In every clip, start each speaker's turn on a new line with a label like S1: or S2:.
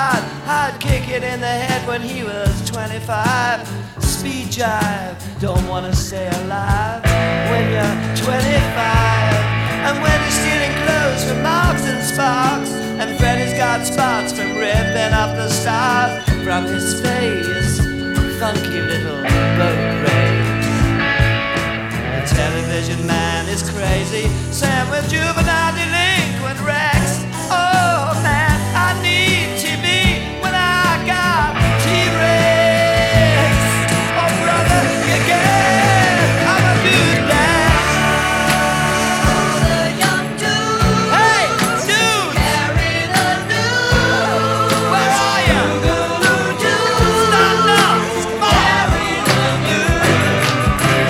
S1: I'd kick it in the head when he was 25. Speed jive, don't wanna stay alive when you're 25. And when you're stealing clothes from Marks and Sparks, and Freddy's got spots from ripping up the stars from his face, funky little boat race. The television man is crazy, Sam with juvenile delinquent Rex. Oh man, I need TV when I got T-Rex. Oh brother, you get, I'm a good lad.
S2: Oh, the young dude.
S1: Hey, dude,
S2: Carry the news.
S1: where are you? Stand up, come on.
S2: Carry the news.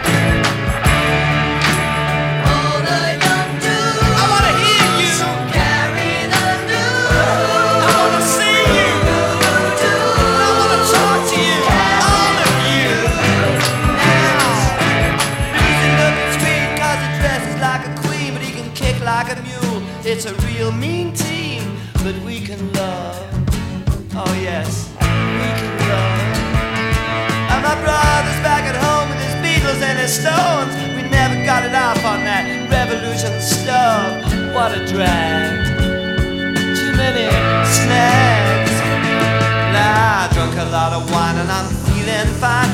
S2: Oh, the young dude.
S1: I wanna hear you,
S2: Carry the news.
S1: I wanna see you, I wanna talk to you, all of you. Now, he's looking sweet 'cause he dresses like a queen, but he can kick like a mule. It's a real mean team, but we can love. Oh yes, we can love. And my brother's back at home with his Beatles and his Stones. We never got it off on that revolution stuff. What a drag. Too many snags. Nah, I drunk a lot of wine and I'm feeling fine.